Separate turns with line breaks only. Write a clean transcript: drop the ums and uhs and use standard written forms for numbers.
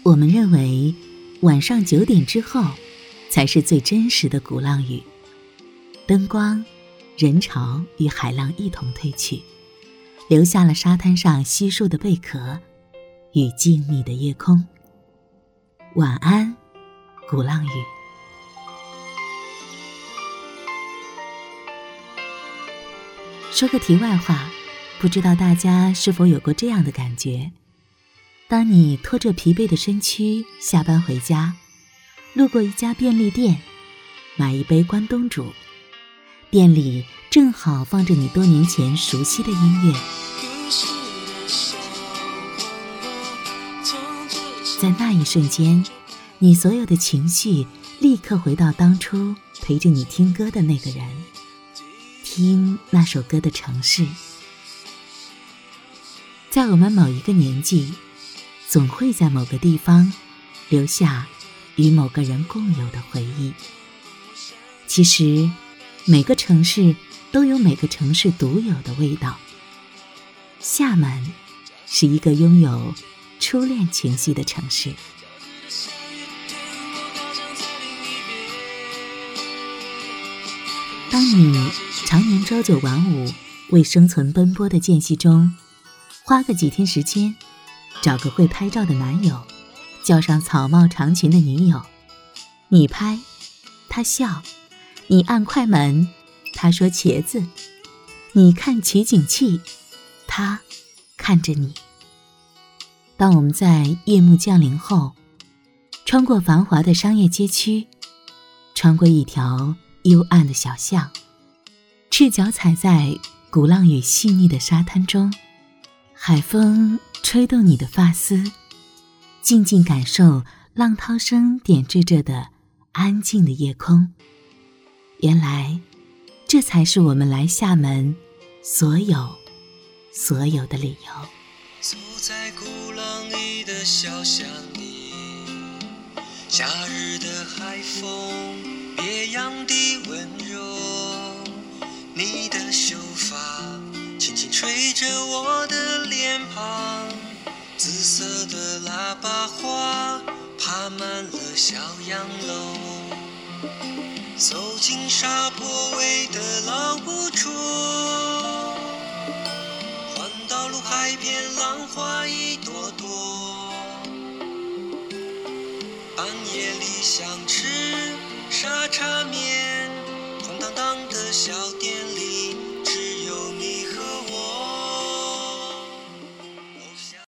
我们认为晚上9点之后才是最真实的鼓浪屿，灯光、人潮与海浪一同退去，留下了沙滩上稀疏的贝壳与静谧的夜空。晚安，鼓浪屿。说个题外话，不知道大家是否有过这样的感觉，当你拖着疲惫的身躯下班回家，路过一家便利店，买一杯关东煮，店里正好放着你多年前熟悉的音乐，在那一瞬间，你所有的情绪立刻回到当初陪着你听歌的那个人，听那首歌的城市。在我们某一个年纪，总会在某个地方留下与某个人共有的回忆。其实每个城市都有每个城市独有的味道。厦门是一个拥有初恋情绪的城市。当你常年朝九晚五为生存奔波的间隙中，花个几天时间找个会拍照的男友，叫上草帽长裙的女友，你拍他笑，你按快门他说茄子，你看取景器他看着你。当我们在夜幕降临后，穿过繁华的商业街区，穿过一条幽暗的小巷，赤脚踩在鼓浪屿细腻的沙滩中，海风吹动你的发丝，静静感受浪涛声点缀着的安静的夜空。原来这才是我们来厦门所有的理由。
走在鼓浪屿的小巷里，夏日的海风别样的温柔，你的秀发轻轻吹着我的脸庞，紫色的喇叭花爬满了小洋楼，走进沙坡尾的老古厝，环岛路海边浪花一朵朵，半夜里想吃沙茶面，空荡荡的小店